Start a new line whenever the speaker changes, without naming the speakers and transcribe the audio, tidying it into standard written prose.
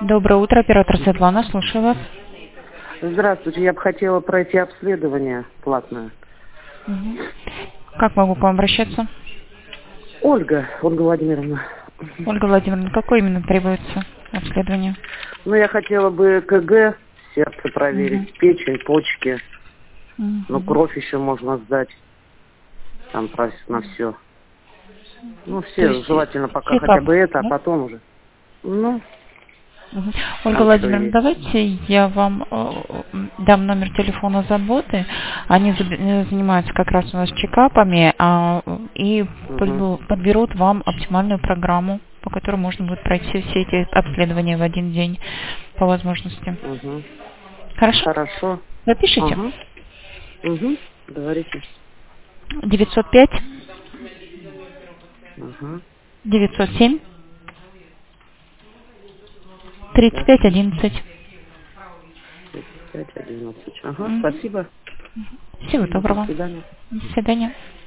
Доброе утро, оператор Светлана, слушаю вас.
Здравствуйте, я бы хотела пройти обследование платное.
Мгм. Как могу к вам обращаться?
Ольга Владимировна.
Ольга Владимировна, какое именно требуется обследование?
Ну, я хотела бы КГ, сердце
Мгм.
проверить, печень, почки. Ну,
Мгм.
кровь еще можно сдать. Там просят на все. Ну,
То
все,
есть
желательно пока
все
хотя
этапы,
бы это, а
да?
потом уже. Ну,
Мгм. Ольга
там что
Владимировна,
есть.
давайте я вам дам номер телефона заботы. Они занимаются как раз у нас чекапами и
Угу,
подберут вам оптимальную программу, по которой можно будет пройти все эти обследования в один день по возможности.
угу.
Хорошо?
Хорошо.
Запишите.
Ага. Угу. Говорите.
905
Ага.
907
Да.
3511.
35, 11. Ага, спасибо.
Всего
До
доброго.
свидания.
До свидания.